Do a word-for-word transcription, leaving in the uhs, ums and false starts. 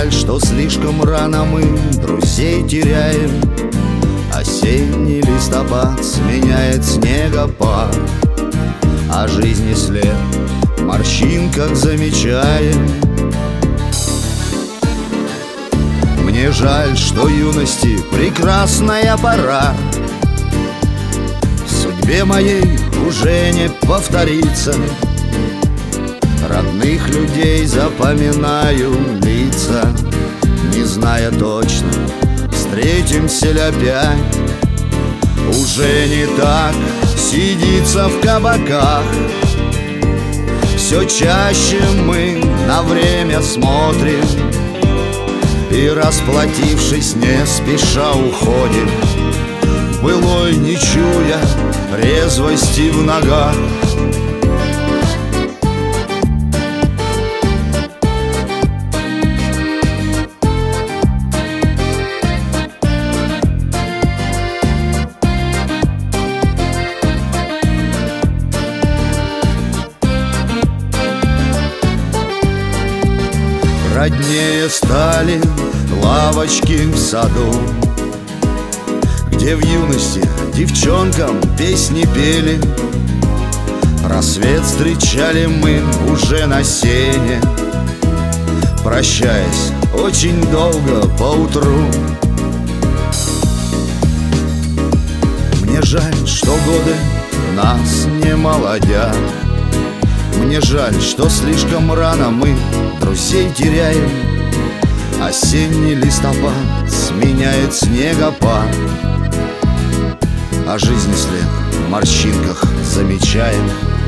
жаль, что слишком рано мы друзей теряем. Осенний листопад сменяет снегопад, а жизни след в морщинках замечаем. Мне жаль, что юности прекрасная пора в судьбе моей уже не повторится. Родных людей запоминаю лица, не зная точно, встретимся ли опять. Уже не так сидится в кабаках, все чаще мы на время смотрим и, расплатившись, не спеша уходим, былой не чуя резвости в ногах. Роднее стали лавочки в саду, где в юности девчонкам песни пели. Рассвет встречали мы уже на сене, прощаясь очень долго поутру. Мне жаль, что годы нас не молодят. Мне жаль, что слишком рано мы друзей теряем. Осенний листопад сменяет снегопад, а жизни след в морщинках замечаем.